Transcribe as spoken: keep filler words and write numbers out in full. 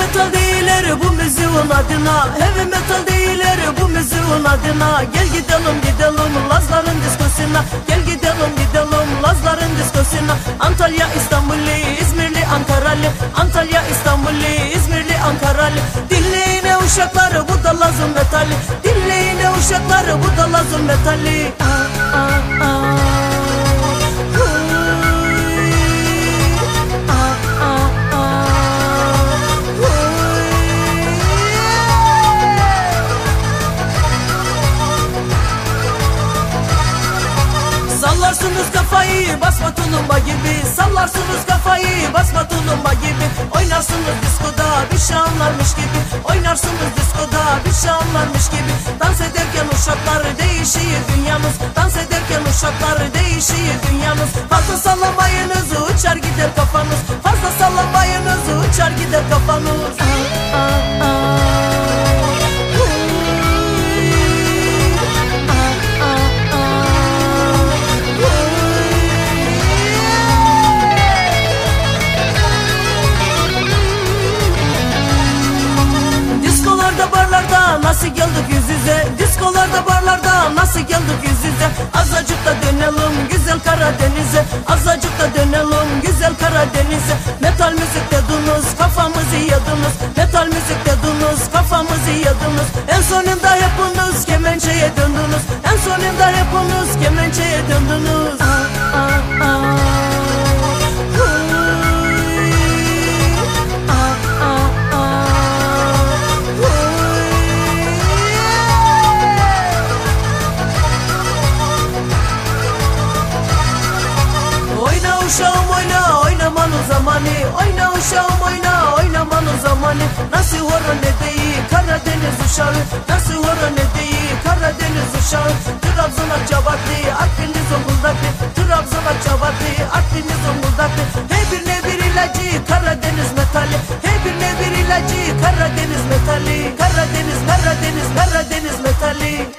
metal değiller bu müziğin adına, heavy metal değiller bu müziğin adına. Gel gidelim gidelim Lazların diskosuna, gel gidelim gidelim Lazların diskosuna. Antalya, İstanbul'u, İzmirli, Ankaralı, Antalya, İstanbul'u, İzmirli, Ankaralı. Dinleyin uşakları, bu da Laz'ın metali. Dinleyin uşakları, bu da Laz'ın metali. Aa, aa, aa. Sallarsınız kafayı basma tulumba gibi, sallarsınız kafayı basma tulumba gibi. Oynarsınız diskoda bir şey anlarmış gibi, oynarsınız diskoda bir şey anlarmış gibi. Dans ederken uşaklar değişiyor dünyanız, dans ederken uşaklar değişiyor dünyanız. Fazla sallamayınız uçar gider kafanız, fazla sallamayınız uçar gider kafanız. Aa, aa, aa. Barlarda nasıl geldik yüz yüze, diskolarda barlarda nasıl geldik yüz yüze. Azıcık da dönelim güzel Karadeniz'e, azıcık da dönelim güzel Karadeniz'e. Metal müzik dediniz kafamızı yediniz, metal müzik dediniz kafamızı yediniz. En sonunda hepiniz kemençeye döndünüz, en sonunda hepiniz kemençeye döndünüz. Aa, aa, aa. Uşağım oyna, oynamanın zamanı. Oyna uşağım oyna, oynamanın zamanı. Nasıl horon edeyi Karadeniz uşağı, nasıl horon edeyi Karadeniz uşağı. Trabzon Akçabatlı, Akdeniz Zonguldaklı, Trabzon Akçabatlı, Akdeniz Zonguldaklı. Her birine bir ilacı Karadeniz metali, her birine bir ilacı Karadeniz metali. Karadeniz, Karadeniz, Karadeniz metali.